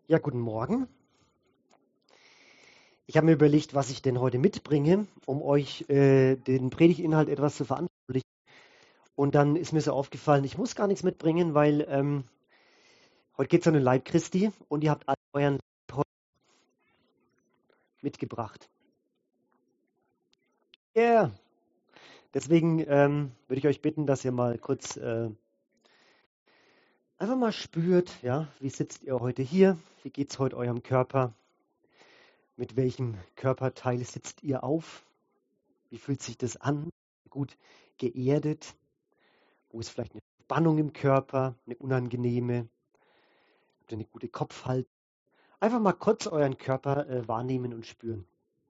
Ja, guten Morgen. Ich habe mir überlegt, was ich denn heute mitbringe, um euch den Predigtinhalt etwas zu veranschaulichen. Und dann ist mir so aufgefallen, ich muss gar nichts mitbringen, weil heute geht es um den Leib Christi und ihr habt alle euren Leib heute mitgebracht. Ja, yeah. Deswegen würde ich euch bitten, dass ihr mal kurz einfach mal spürt, ja, wie sitzt ihr heute hier? Wie geht es heute eurem Körper? Mit welchem Körperteil sitzt ihr auf? Wie fühlt sich das an? Gut geerdet? Wo ist vielleicht eine Spannung im Körper, eine unangenehme? Habt ihr eine gute Kopfhaltung? Einfach mal kurz euren Körper wahrnehmen und spüren.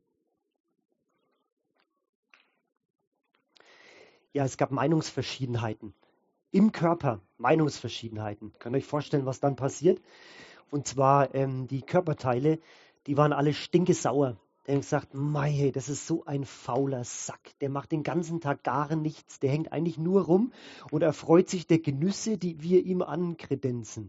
Ja, es gab Meinungsverschiedenheiten. Im Körper Meinungsverschiedenheiten. Könnt ihr euch vorstellen, was dann passiert? Und zwar die Körperteile, die waren alle stinkesauer. Der hat gesagt, Mei, das ist so ein fauler Sack. Der macht den ganzen Tag gar nichts. Der hängt eigentlich nur rum und erfreut sich der Genüsse, die wir ihm ankredenzen.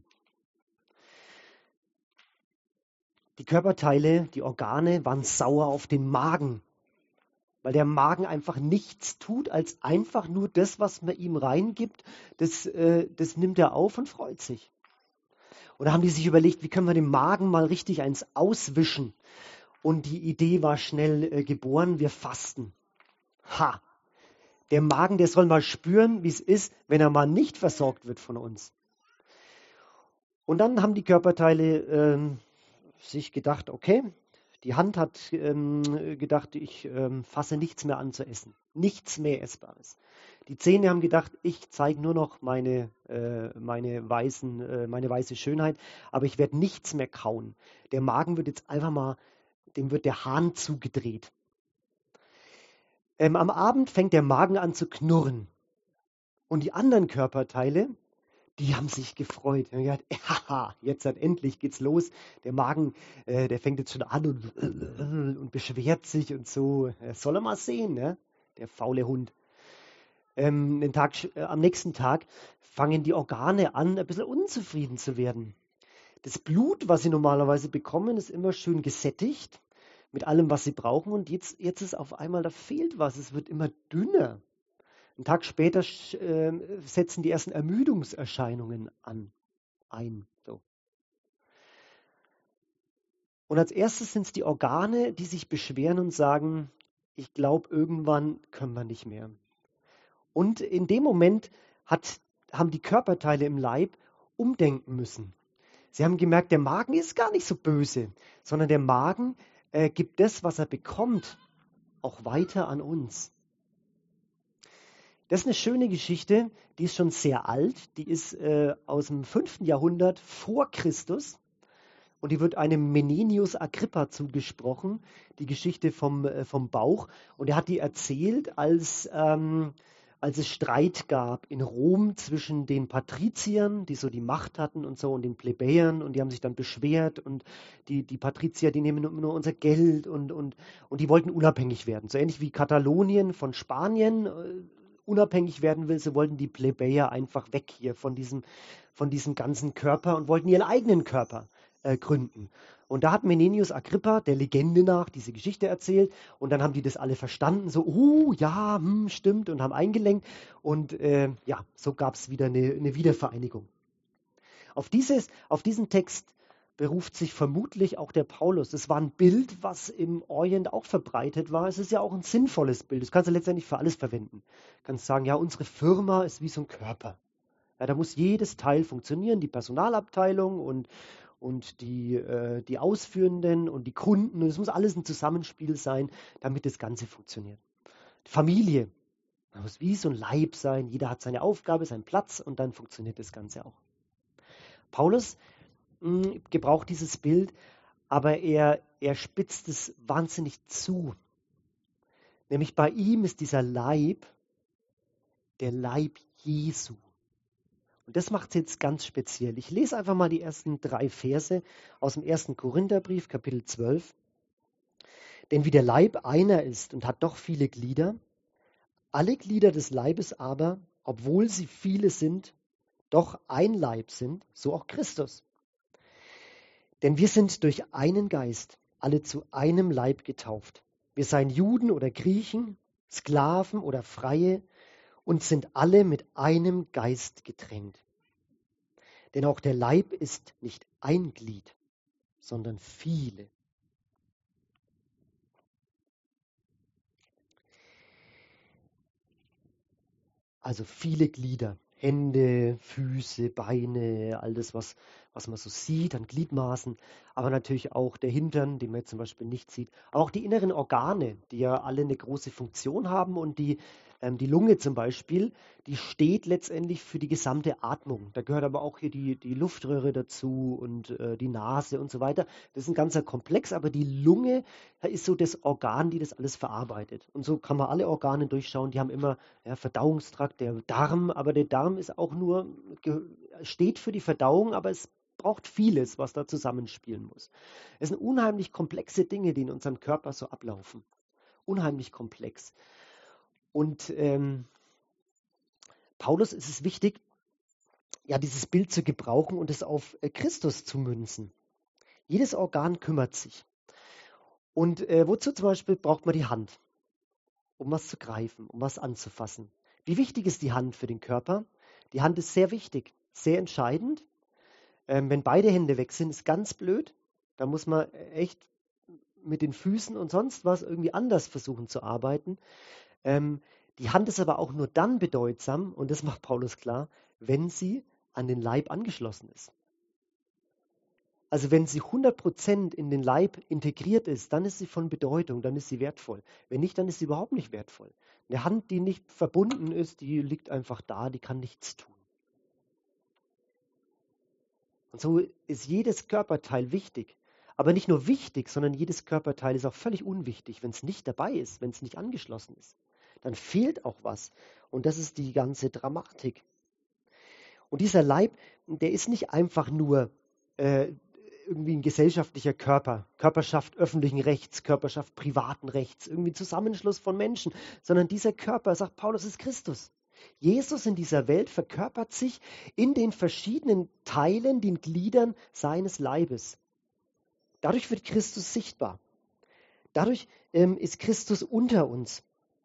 Die Körperteile, die Organe waren sauer auf den Magen, weil der Magen einfach nichts tut, als einfach nur das, was man ihm reingibt, das nimmt er auf und freut sich. Und da haben die sich überlegt, wie können wir dem Magen mal richtig eins auswischen? Und die Idee war schnell geboren, wir fasten. Ha! Der Magen, der soll mal spüren, wie es ist, wenn er mal nicht versorgt wird von uns. Und dann haben die Körperteile sich gedacht, okay, die Hand hat gedacht, ich fasse nichts mehr an zu essen. Nichts mehr Essbares. Die Zähne haben gedacht, ich zeige nur noch meine weiße Schönheit, aber ich werde nichts mehr kauen. Der Magen wird jetzt einfach mal, dem wird der Hahn zugedreht. Am Abend fängt der Magen an zu knurren. Und die anderen Körperteile, die haben sich gefreut. Die haben gedacht, haha, jetzt halt endlich geht's los. Der Magen, der fängt jetzt schon an und beschwert sich und so. Soll er mal sehen, ne? Der faule Hund. Am nächsten Tag fangen die Organe an, ein bisschen unzufrieden zu werden. Das Blut, was sie normalerweise bekommen, ist immer schön gesättigt mit allem, was sie brauchen. Und jetzt ist auf einmal, da fehlt was. Es wird immer dünner. Einen Tag später setzen die ersten Ermüdungserscheinungen ein. So. Und als erstes sind es die Organe, die sich beschweren und sagen, ich glaube, irgendwann können wir nicht mehr. Und in dem Moment haben die Körperteile im Leib umdenken müssen. Sie haben gemerkt, der Magen ist gar nicht so böse, sondern der Magen gibt das, was er bekommt, auch weiter an uns. Das ist eine schöne Geschichte, die ist schon sehr alt, die ist aus dem 5. Jahrhundert vor Christus und die wird einem Menenius Agrippa zugesprochen, die Geschichte vom Bauch. Und er hat die erzählt, als es Streit gab in Rom zwischen den Patriziern, die so die Macht hatten und so, und den Plebejern, und die haben sich dann beschwert und die Patrizier, die nehmen nur unser Geld und die wollten unabhängig werden. So ähnlich wie Katalonien von Spanien unabhängig werden will, so wollten die Plebejer einfach weg hier von diesem ganzen Körper und wollten ihren eigenen Körper gründen. Und da hat Menenius Agrippa, der Legende nach, diese Geschichte erzählt und dann haben die das alle verstanden, so, ja, stimmt und haben eingelenkt und ja, so gab es wieder eine Wiedervereinigung. Auf diesen Text beruft sich vermutlich auch der Paulus. Das war ein Bild, was im Orient auch verbreitet war. Es ist ja auch ein sinnvolles Bild. Das kannst du letztendlich für alles verwenden. Du kannst sagen, ja, unsere Firma ist wie so ein Körper. Ja, da muss jedes Teil funktionieren, die Personalabteilung und die Ausführenden und die Kunden. Und es muss alles ein Zusammenspiel sein, damit das Ganze funktioniert. Die Familie, das muss wie so ein Leib sein. Jeder hat seine Aufgabe, seinen Platz und dann funktioniert das Ganze auch. Paulus gebraucht dieses Bild, aber er spitzt es wahnsinnig zu. Nämlich bei ihm ist dieser Leib der Leib Jesu. Und das macht es jetzt ganz speziell. Ich lese einfach mal die ersten 3 Verse aus dem 1. Korintherbrief, Kapitel 12. Denn wie der Leib einer ist und hat doch viele Glieder, alle Glieder des Leibes aber, obwohl sie viele sind, doch ein Leib sind, so auch Christus. Denn wir sind durch einen Geist alle zu einem Leib getauft. Wir seien Juden oder Griechen, Sklaven oder Freie und sind alle mit einem Geist getränkt. Denn auch der Leib ist nicht ein Glied, sondern viele. Also viele Glieder. Hände, Füße, Beine, all das, was man so sieht an Gliedmaßen. Aber natürlich auch der Hintern, den man jetzt zum Beispiel nicht sieht. Aber auch die inneren Organe, die ja alle eine große Funktion haben. Und die Lunge zum Beispiel, die steht letztendlich für die gesamte Atmung. Da gehört aber auch hier die Luftröhre dazu und die Nase und so weiter. Das ist ein ganzer Komplex, aber die Lunge ist so das Organ, die das alles verarbeitet. Und so kann man alle Organe durchschauen. Die haben immer Verdauungstrakt, der Darm, aber der Darm ist auch nur, steht für die Verdauung, aber es braucht vieles, was da zusammenspielen muss. Es sind unheimlich komplexe Dinge, die in unserem Körper so ablaufen. Unheimlich komplex. Und Paulus ist es wichtig, ja, dieses Bild zu gebrauchen und es auf Christus zu münzen. Jedes Organ kümmert sich. Und wozu zum Beispiel braucht man die Hand? Um was zu greifen, um was anzufassen. Wie wichtig ist die Hand für den Körper? Die Hand ist sehr wichtig, sehr entscheidend. Wenn beide Hände weg sind, ist ganz blöd. Da muss man echt mit den Füßen und sonst was irgendwie anders versuchen zu arbeiten. Die Hand ist aber auch nur dann bedeutsam, und das macht Paulus klar, wenn sie an den Leib angeschlossen ist. Also wenn sie 100% in den Leib integriert ist, dann ist sie von Bedeutung, dann ist sie wertvoll. Wenn nicht, dann ist sie überhaupt nicht wertvoll. Eine Hand, die nicht verbunden ist, die liegt einfach da, die kann nichts tun. Und so ist jedes Körperteil wichtig. Aber nicht nur wichtig, sondern jedes Körperteil ist auch völlig unwichtig, wenn es nicht dabei ist, wenn es nicht angeschlossen ist. Dann fehlt auch was. Und das ist die ganze Dramatik. Und dieser Leib, der ist nicht einfach nur irgendwie ein gesellschaftlicher Körper, Körperschaft öffentlichen Rechts, Körperschaft privaten Rechts, irgendwie ein Zusammenschluss von Menschen, sondern dieser Körper, sagt Paulus, ist Christus. Jesus in dieser Welt verkörpert sich in den verschiedenen Teilen, den Gliedern seines Leibes. Dadurch wird Christus sichtbar. Dadurch ist Christus unter uns.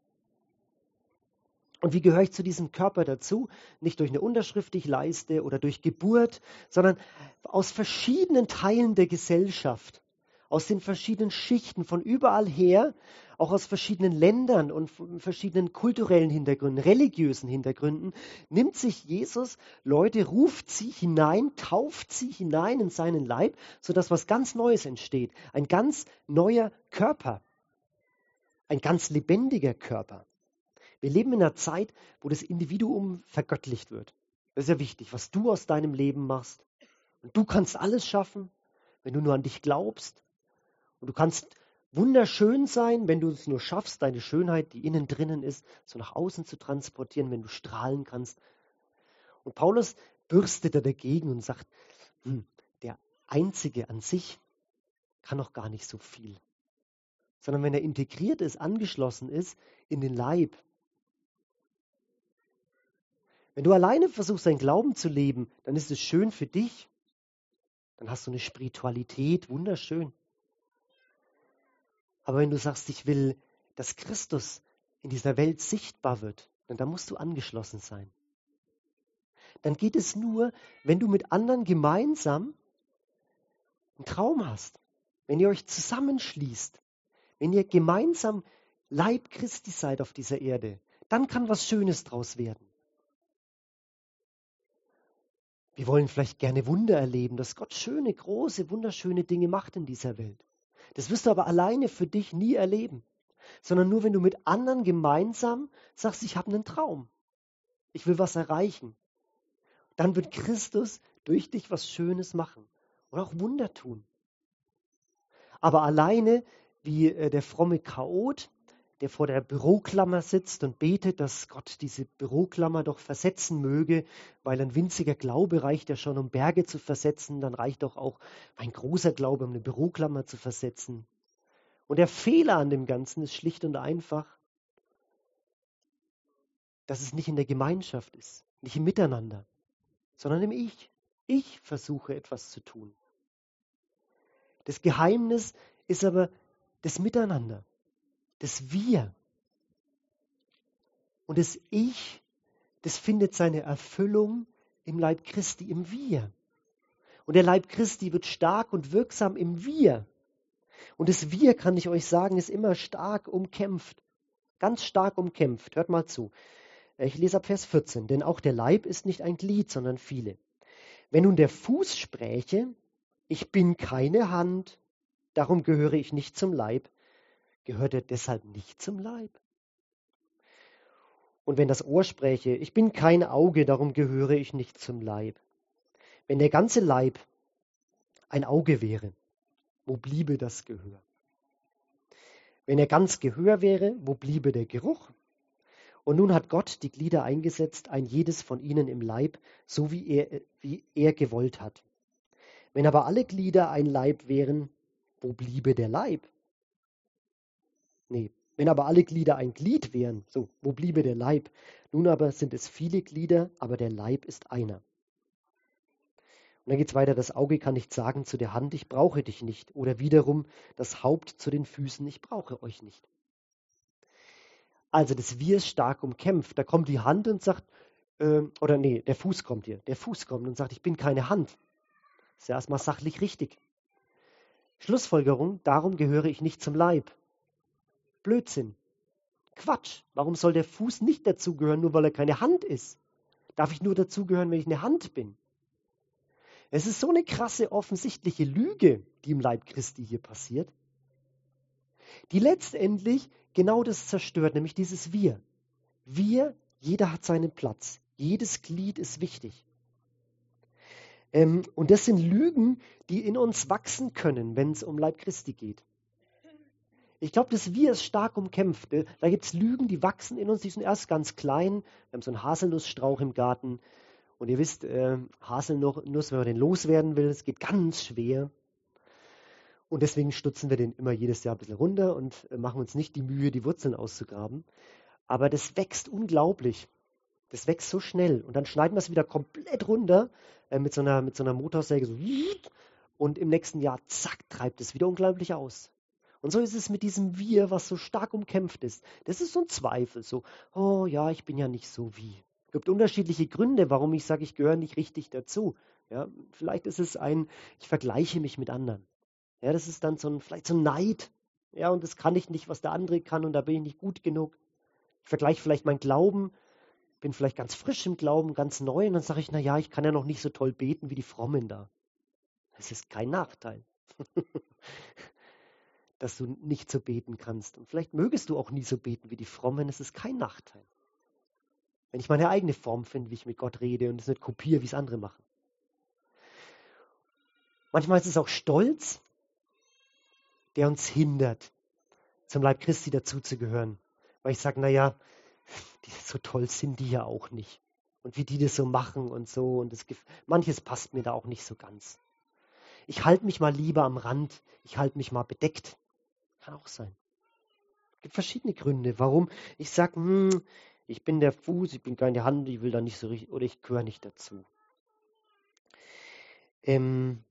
Und wie gehöre ich zu diesem Körper dazu? Nicht durch eine Unterschrift, die ich leiste oder durch Geburt, sondern aus verschiedenen Teilen der Gesellschaft, aus den verschiedenen Schichten, von überall her, auch aus verschiedenen Ländern und von verschiedenen kulturellen Hintergründen, religiösen Hintergründen, nimmt sich Jesus Leute, ruft sie hinein, tauft sie hinein in seinen Leib, sodass was ganz Neues entsteht. Ein ganz neuer Körper, ein ganz lebendiger Körper. Wir leben in einer Zeit, wo das Individuum vergöttlicht wird. Das ist ja wichtig, was du aus deinem Leben machst. Und du kannst alles schaffen, wenn du nur an dich glaubst. Und du kannst wunderschön sein, wenn du es nur schaffst, deine Schönheit, die innen drinnen ist, so nach außen zu transportieren, wenn du strahlen kannst. Und Paulus bürstet da dagegen und sagt, der Einzige an sich kann noch gar nicht so viel. Sondern wenn er integriert ist, angeschlossen ist in den Leib, wenn du alleine versuchst, deinen Glauben zu leben, dann ist es schön für dich. Dann hast du eine Spiritualität, wunderschön. Aber wenn du sagst, ich will, dass Christus in dieser Welt sichtbar wird, dann musst du angeschlossen sein. Dann geht es nur, wenn du mit anderen gemeinsam einen Traum hast, wenn ihr euch zusammenschließt, wenn ihr gemeinsam Leib Christi seid auf dieser Erde, dann kann was Schönes draus werden. Wir wollen vielleicht gerne Wunder erleben, dass Gott schöne, große, wunderschöne Dinge macht in dieser Welt. Das wirst du aber alleine für dich nie erleben, sondern nur, wenn du mit anderen gemeinsam sagst, ich habe einen Traum, ich will was erreichen. Dann wird Christus durch dich was Schönes machen und auch Wunder tun. Aber alleine, wie der fromme Chaot, der vor der Büroklammer sitzt und betet, dass Gott diese Büroklammer doch versetzen möge, weil ein winziger Glaube reicht ja schon, um Berge zu versetzen, dann reicht doch auch ein großer Glaube, um eine Büroklammer zu versetzen. Und der Fehler an dem Ganzen ist schlicht und einfach, dass es nicht in der Gemeinschaft ist, nicht im Miteinander, sondern im Ich. Ich versuche etwas zu tun. Das Geheimnis ist aber das Miteinander, das Wir. Und das Ich, das findet seine Erfüllung im Leib Christi, im Wir. Und der Leib Christi wird stark und wirksam im Wir. Und das Wir, kann ich euch sagen, ist immer stark umkämpft. Ganz stark umkämpft. Hört mal zu. Ich lese ab Vers 14. Denn auch der Leib ist nicht ein Glied, sondern viele. Wenn nun der Fuß spräche, ich bin keine Hand, darum gehöre ich nicht zum Leib, gehört er deshalb nicht zum Leib? Und wenn das Ohr spräche, ich bin kein Auge, darum gehöre ich nicht zum Leib. Wenn der ganze Leib ein Auge wäre, wo bliebe das Gehör? Wenn er ganz Gehör wäre, wo bliebe der Geruch? Und nun hat Gott die Glieder eingesetzt, ein jedes von ihnen im Leib, so wie er gewollt hat. Wenn aber alle Glieder ein Leib wären, wo bliebe der Leib? Nee, wenn aber alle Glieder ein Glied wären, so, wo bliebe der Leib? Nun aber sind es viele Glieder, aber der Leib ist einer. Und dann geht es weiter, das Auge kann nicht sagen zu der Hand, ich brauche dich nicht. Oder wiederum das Haupt zu den Füßen, ich brauche euch nicht. Also das Wir ist stark umkämpft. Da kommt die Hand und sagt, der Fuß kommt hier. Der Fuß kommt und sagt, ich bin keine Hand. Das ist ja erstmal sachlich richtig. Schlussfolgerung, darum gehöre ich nicht zum Leib. Blödsinn. Quatsch. Warum soll der Fuß nicht dazugehören, nur weil er keine Hand ist? Darf ich nur dazugehören, wenn ich eine Hand bin? Es ist so eine krasse, offensichtliche Lüge, die im Leib Christi hier passiert, die letztendlich genau das zerstört, nämlich dieses Wir. Wir, jeder hat seinen Platz. Jedes Glied ist wichtig. Und das sind Lügen, die in uns wachsen können, wenn es um Leib Christi geht. Ich glaube, das Wir ist stark umkämpft. Da gibt es Lügen, die wachsen in uns, die sind erst ganz klein. Wir haben so einen Haselnussstrauch im Garten. Und ihr wisst, Haselnuss, wenn man den loswerden will, es geht ganz schwer. Und deswegen stutzen wir den immer jedes Jahr ein bisschen runter und machen uns nicht die Mühe, die Wurzeln auszugraben. Aber das wächst unglaublich. Das wächst so schnell. Und dann schneiden wir es wieder komplett runter mit so einer Motorsäge. So, und im nächsten Jahr, zack, treibt es wieder unglaublich aus. Und so ist es mit diesem Wir, was so stark umkämpft ist. Das ist so ein Zweifel. So, oh ja, ich bin ja nicht so wie. Es gibt unterschiedliche Gründe, warum ich sage, ich gehöre nicht richtig dazu. Ja, vielleicht ist es ich vergleiche mich mit anderen. Ja, das ist dann vielleicht so ein Neid. Ja, und das kann ich nicht, was der andere kann, und da bin ich nicht gut genug. Ich vergleiche vielleicht meinen Glauben, bin vielleicht ganz frisch im Glauben, ganz neu, und dann sage ich, naja, ich kann ja noch nicht so toll beten wie die Frommen da. Das ist kein Nachteil, dass du nicht so beten kannst. Und vielleicht mögest du auch nie so beten wie die Frommen, es ist kein Nachteil. Wenn ich meine eigene Form finde, wie ich mit Gott rede und es nicht kopiere, wie es andere machen. Manchmal ist es auch Stolz, der uns hindert, zum Leib Christi dazuzugehören. Weil ich sage, naja, so toll sind die ja auch nicht. Und wie die das so machen und so. Und manches passt mir da auch nicht so ganz. Ich halte mich mal lieber am Rand. Ich halte mich mal bedeckt. Kann auch sein. Es gibt verschiedene Gründe, warum ich sage, ich bin der Fuß, ich bin keine Hand, ich will da nicht so richtig, oder ich gehöre nicht dazu. Genau,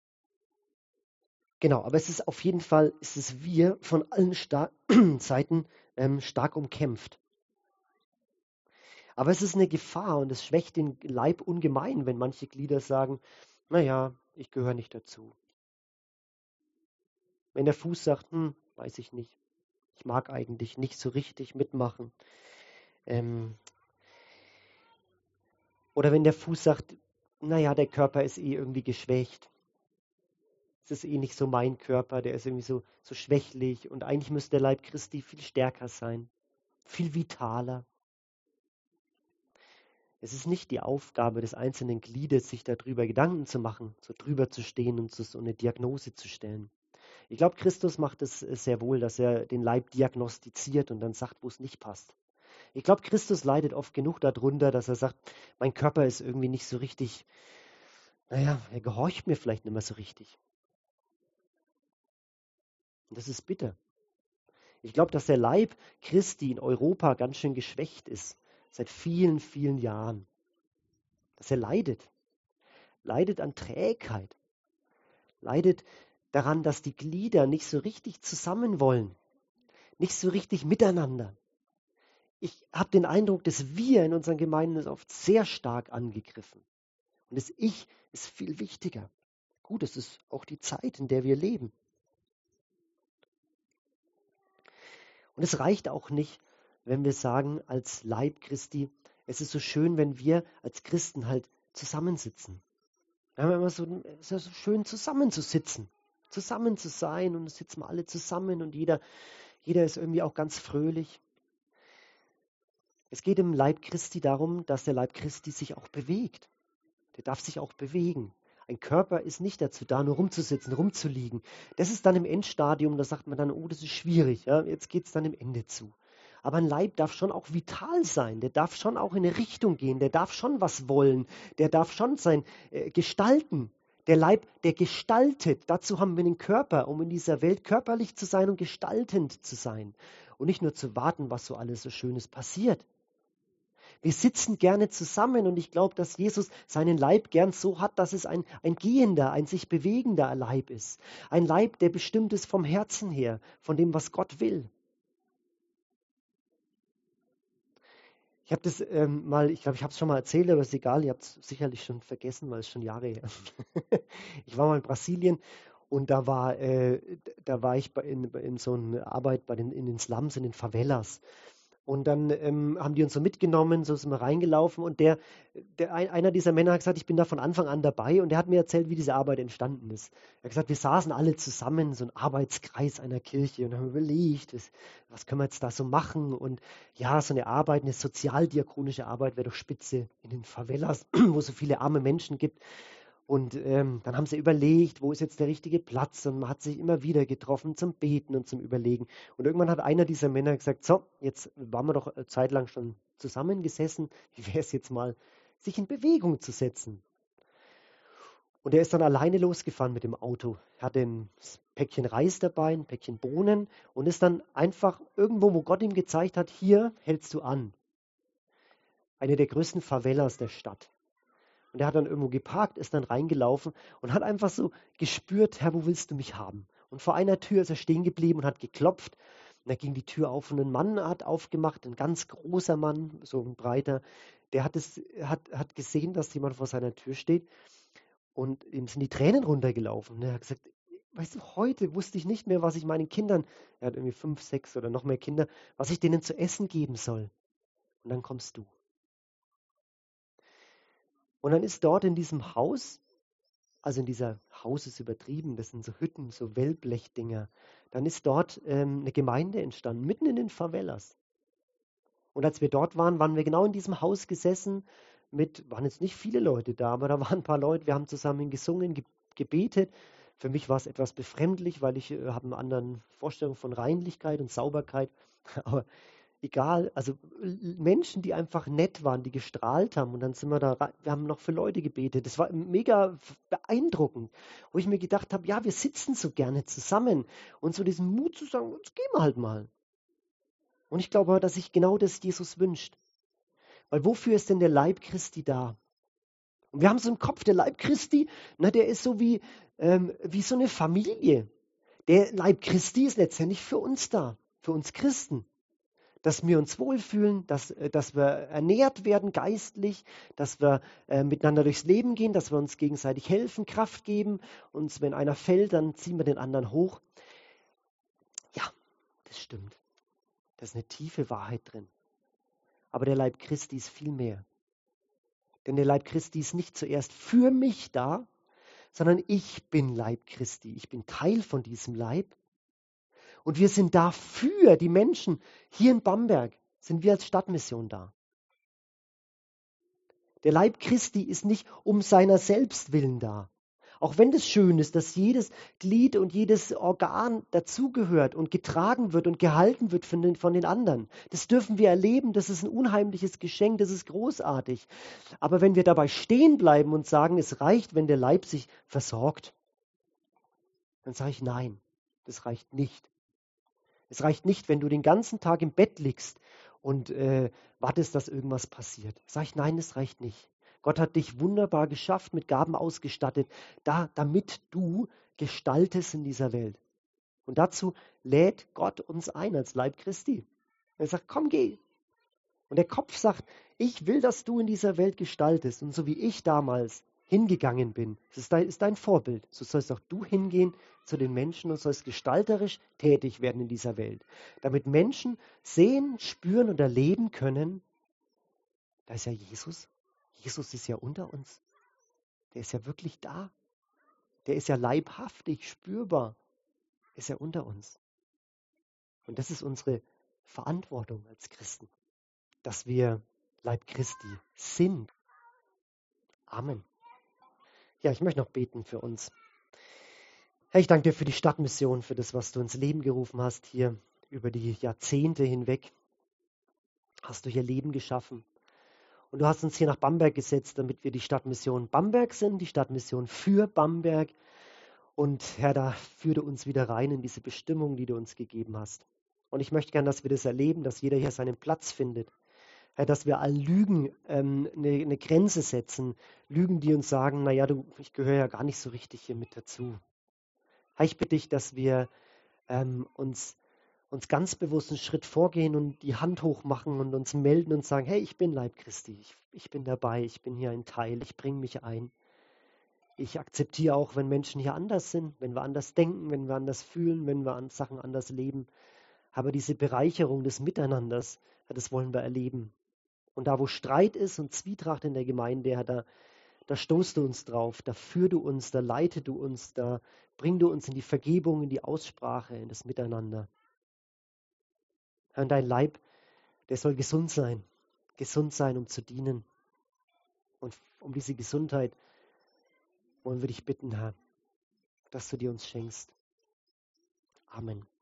aber es ist auf jeden Fall, Wir von allen Seiten stark umkämpft. Aber es ist eine Gefahr und es schwächt den Leib ungemein, wenn manche Glieder sagen, naja, ich gehöre nicht dazu. Wenn der Fuß sagt, weiß ich nicht, ich mag eigentlich nicht so richtig mitmachen. Oder wenn der Fuß sagt, naja, der Körper ist irgendwie geschwächt. Es ist nicht so mein Körper, der ist irgendwie so schwächlich, und eigentlich müsste der Leib Christi viel stärker sein, viel vitaler. Es ist nicht die Aufgabe des einzelnen Gliedes, sich darüber Gedanken zu machen, so drüber zu stehen und so eine Diagnose zu stellen. Ich glaube, Christus macht es sehr wohl, dass er den Leib diagnostiziert und dann sagt, wo es nicht passt. Ich glaube, Christus leidet oft genug darunter, dass er sagt, mein Körper ist irgendwie nicht so richtig, er gehorcht mir vielleicht nicht mehr so richtig. Und das ist bitter. Ich glaube, dass der Leib Christi in Europa ganz schön geschwächt ist, seit vielen, vielen Jahren. Dass er leidet an Trägheit, leidet daran, dass die Glieder nicht so richtig zusammen wollen, nicht so richtig miteinander. Ich habe den Eindruck, dass wir in unseren Gemeinden ist oft sehr stark angegriffen. Und das Ich ist viel wichtiger. Gut, es ist auch die Zeit, in der wir leben. Und es reicht auch nicht, wenn wir sagen, als Leib Christi, es ist so schön, wenn wir als Christen halt zusammensitzen. Wir haben immer so, es ist ja so schön, zusammenzusitzen, zusammen zu sein, und es sitzen wir alle zusammen und jeder ist irgendwie auch ganz fröhlich. Es geht im Leib Christi darum, dass der Leib Christi sich auch bewegt. Der darf sich auch bewegen. Ein Körper ist nicht dazu da, nur rumzusitzen, rumzuliegen. Das ist dann im Endstadium, da sagt man dann, oh, das ist schwierig, ja, jetzt geht es dann im Ende zu. Aber ein Leib darf schon auch vital sein, der darf schon auch in eine Richtung gehen, der darf schon was wollen, der darf schon sein gestalten. Der Leib, der gestaltet, dazu haben wir den Körper, um in dieser Welt körperlich zu sein und gestaltend zu sein. Und nicht nur zu warten, was so alles so Schönes passiert. Wir sitzen gerne zusammen und ich glaube, dass Jesus seinen Leib gern so hat, dass es ein gehender, ein sich bewegender Leib ist. Ein Leib, der bestimmt ist vom Herzen her, von dem, was Gott will. Ich habe das ich glaube, ich habe es schon mal erzählt, aber ist egal, ihr habt es sicherlich schon vergessen, weil es schon Jahre her ist. Ich war mal in Brasilien und da war ich in so einer Arbeit in den Slums, in den Favelas. Und dann haben die uns so mitgenommen, so sind wir reingelaufen und einer dieser Männer hat gesagt, ich bin da von Anfang an dabei und der hat mir erzählt, wie diese Arbeit entstanden ist. Er hat gesagt, wir saßen alle zusammen, so ein Arbeitskreis einer Kirche und haben überlegt, was können wir jetzt da so machen und ja, so eine Arbeit, eine sozialdiakonische Arbeit wäre doch spitze in den Favelas, wo es so viele arme Menschen gibt. Und dann haben sie überlegt, wo ist jetzt der richtige Platz? Und man hat sich immer wieder getroffen zum Beten und zum Überlegen. Und irgendwann hat einer dieser Männer gesagt, so, jetzt waren wir doch eine Zeit lang schon zusammengesessen. Wie wäre es jetzt mal, sich in Bewegung zu setzen? Und er ist dann alleine losgefahren mit dem Auto. Er hatte ein Päckchen Reis dabei, ein Päckchen Bohnen und ist dann einfach irgendwo, wo Gott ihm gezeigt hat, hier hältst du an. Eine der größten Favelas der Stadt. Und er hat dann irgendwo geparkt, ist dann reingelaufen und hat einfach so gespürt, Herr, wo willst du mich haben? Und vor einer Tür ist er stehen geblieben und hat geklopft. Und da ging die Tür auf und ein Mann hat aufgemacht, ein ganz großer Mann, so ein breiter, der hat gesehen, dass jemand vor seiner Tür steht und ihm sind die Tränen runtergelaufen. Und er hat gesagt, weißt du, heute wusste ich nicht mehr, was ich meinen Kindern, er hat irgendwie 5, 6 oder noch mehr Kinder, was ich denen zu essen geben soll. Und dann kommst du. Und dann ist dort in diesem Haus, also in dieser Haus ist übertrieben, das sind so Hütten, so Wellblechdinger, dann ist dort eine Gemeinde entstanden, mitten in den Favelas. Und als wir dort waren, waren wir genau in diesem Haus gesessen, waren jetzt nicht viele Leute da, aber da waren ein paar Leute, wir haben zusammen gesungen, gebetet. Für mich war es etwas befremdlich, weil ich habe eine andere Vorstellung von Reinlichkeit und Sauberkeit. Aber egal, also Menschen, die einfach nett waren, die gestrahlt haben und dann sind wir wir haben noch für Leute gebetet. Das war mega beeindruckend, wo ich mir gedacht habe, ja, wir sitzen so gerne zusammen und so diesen Mut zu sagen, jetzt gehen wir halt mal. Und ich glaube, dass sich genau das Jesus wünscht. Weil wofür ist denn der Leib Christi da? Und wir haben so im Kopf, der Leib Christi, der ist so wie so eine Familie. Der Leib Christi ist letztendlich für uns da, für uns Christen. Dass wir uns wohlfühlen, dass wir ernährt werden geistlich, dass wir miteinander durchs Leben gehen, dass wir uns gegenseitig helfen, Kraft geben. Und wenn einer fällt, dann ziehen wir den anderen hoch. Ja, das stimmt. Da ist eine tiefe Wahrheit drin. Aber der Leib Christi ist viel mehr. Denn der Leib Christi ist nicht zuerst für mich da, sondern ich bin Leib Christi. Ich bin Teil von diesem Leib. Und wir sind da für die Menschen. Hier in Bamberg sind wir als Stadtmission da. Der Leib Christi ist nicht um seiner selbst willen da. Auch wenn das schön ist, dass jedes Glied und jedes Organ dazugehört und getragen wird und gehalten wird von den anderen. Das dürfen wir erleben, das ist ein unheimliches Geschenk, das ist großartig. Aber wenn wir dabei stehen bleiben und sagen, es reicht, wenn der Leib sich versorgt, dann sage ich nein, das reicht nicht. Es reicht nicht, wenn du den ganzen Tag im Bett liegst und wartest, dass irgendwas passiert. Sag ich, nein, das reicht nicht. Gott hat dich wunderbar geschafft, mit Gaben ausgestattet, damit du gestaltest in dieser Welt. Und dazu lädt Gott uns ein als Leib Christi. Er sagt, komm, geh. Und der Kopf sagt, ich will, dass du in dieser Welt gestaltest. Und so wie ich damals hingegangen bin, das ist dein Vorbild. So sollst auch du hingehen zu den Menschen und sollst gestalterisch tätig werden in dieser Welt. Damit Menschen sehen, spüren und erleben können, da ist ja Jesus. Jesus ist ja unter uns. Der ist ja wirklich da. Der ist ja leibhaftig, spürbar. Ist ja unter uns. Und das ist unsere Verantwortung als Christen, dass wir Leib Christi sind. Amen. Ja, ich möchte noch beten für uns. Herr, ich danke dir für die Stadtmission, für das, was du ins Leben gerufen hast hier über die Jahrzehnte hinweg. Hast du hier Leben geschaffen. Und du hast uns hier nach Bamberg gesetzt, damit wir die Stadtmission Bamberg sind, die Stadtmission für Bamberg. Und Herr, da führe uns wieder rein in diese Bestimmung, die du uns gegeben hast. Und ich möchte gern, dass wir das erleben, dass jeder hier seinen Platz findet. Herr, dass wir allen Lügen eine Grenze setzen. Lügen, die uns sagen, naja, ich gehöre ja gar nicht so richtig hier mit dazu. Herr, ich bitte dich, dass wir uns ganz bewusst einen Schritt vorgehen und die Hand hoch machen und uns melden und sagen, hey, ich bin Leib Christi, ich bin dabei, ich bin hier ein Teil, ich bringe mich ein. Ich akzeptiere auch, wenn Menschen hier anders sind, wenn wir anders denken, wenn wir anders fühlen, wenn wir an Sachen anders leben. Aber diese Bereicherung des Miteinanders, das wollen wir erleben. Und da, wo Streit ist und Zwietracht in der Gemeinde, da stoßt du uns drauf, da führ du uns, da leite du uns, da bring du uns in die Vergebung, in die Aussprache, in das Miteinander. Herr, dein Leib, der soll gesund sein, um zu dienen. Und um diese Gesundheit wollen wir dich bitten, Herr, dass du dir uns schenkst. Amen.